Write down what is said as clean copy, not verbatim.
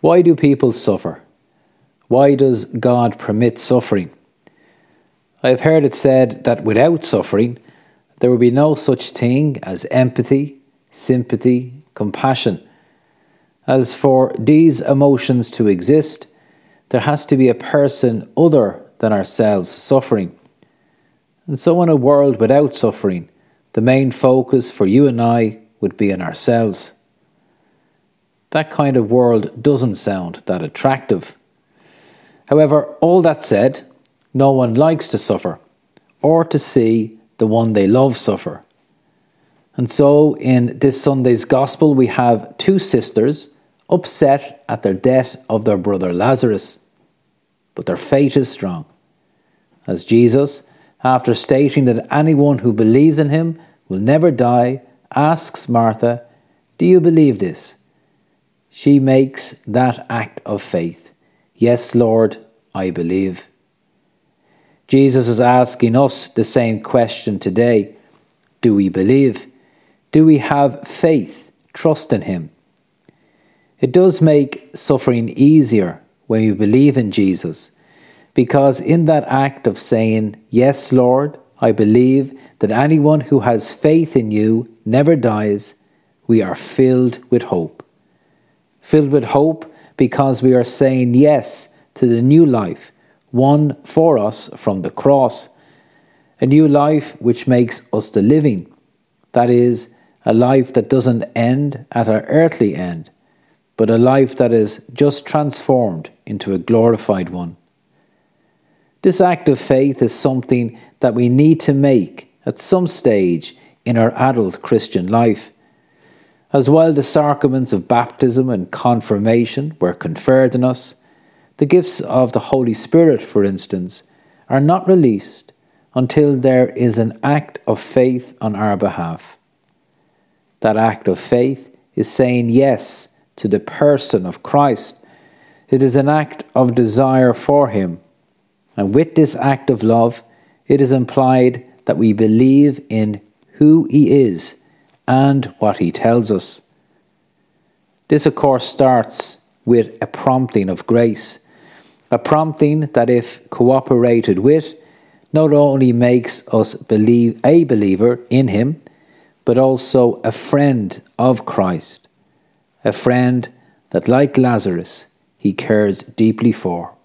Why do people suffer? Why does God permit suffering? I have heard it said that without suffering, there would be no such thing as empathy, sympathy, compassion. As for these emotions to exist, there has to be a person other than ourselves suffering. And so in a world without suffering, the main focus for you and I would be on ourselves. That kind of world doesn't sound that attractive. However, all that said, no one likes to suffer or to see the one they love suffer. And so in this Sunday's Gospel we have two sisters upset at their death of their brother Lazarus. But their faith is strong. As Jesus, after stating that anyone who believes in him will never die, asks Martha, "Do you believe this?" She makes that act of faith. "Yes, Lord, I believe." Jesus is asking us the same question today. Do we believe? Do we have faith, trust in him? It does make suffering easier when we believe in Jesus, because in that act of saying, "Yes, Lord, I believe that anyone who has faith in you never dies," we are filled with hope. Filled with hope because we are saying yes to the new life won for us from the cross, a new life which makes us the living, that is, a life that doesn't end at our earthly end, but a life that is just transformed into a glorified one. This act of faith is something that we need to make at some stage in our adult Christian life. As while the sacraments of baptism and confirmation were conferred on us, the gifts of the Holy Spirit, for instance, are not released until there is an act of faith on our behalf. That act of faith is saying yes to the person of Christ. It is an act of desire for him. And with this act of love, it is implied that we believe in who he is and what he tells us. This, of course, starts with a prompting of grace, a prompting that, if cooperated with, not only makes us believe a believer in him, but also a friend of Christ, a friend that, like Lazarus, he cares deeply for.